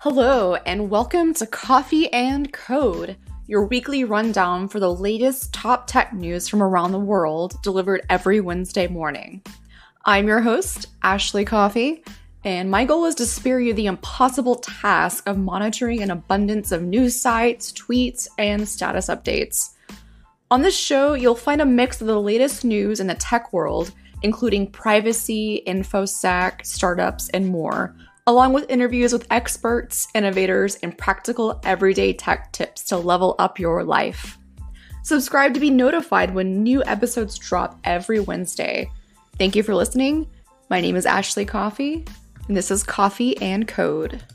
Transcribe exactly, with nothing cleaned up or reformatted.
Hello, and welcome to Coffee and Code, your weekly rundown for the latest top tech news from around the world, delivered every Wednesday morning. I'm your host, Ashley Coffee, and my goal is to spare you the impossible task of monitoring an abundance of news sites, tweets, and status updates. On this show, you'll find a mix of the latest news in the tech world, including privacy, InfoSec, startups, and more, along with interviews with experts, innovators, and practical everyday tech tips to level up your life. Subscribe to be notified when new episodes drop every Wednesday. Thank you for listening. My name is Ashley Coffee, and this is Coffee and Code.